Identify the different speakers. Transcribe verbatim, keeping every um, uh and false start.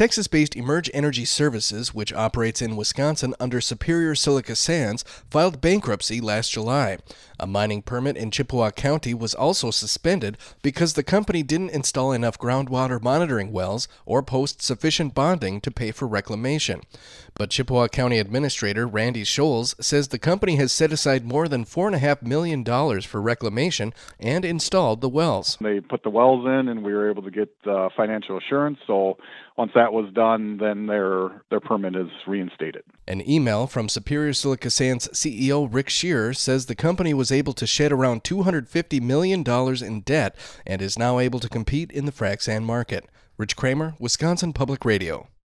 Speaker 1: Texas-based Emerge Energy Services, which operates in Wisconsin under Superior Silica Sands, filed bankruptcy last July. A mining permit in Chippewa County was also suspended because the company didn't install enough groundwater monitoring wells or post sufficient bonding to pay for reclamation. But Chippewa County Administrator Randy Scholes says the company has set aside more than four point five million dollars for reclamation and installed the wells.
Speaker 2: They put the wells in, and we were able to get uh, financial assurance. So once that was done, then their their permit is reinstated.
Speaker 1: An email from Superior Silica Sands C E O Rick Shearer says the company was able to shed around two hundred fifty million dollars in debt and is now able to compete in the frac sand market. Rich Kramer, Wisconsin Public Radio.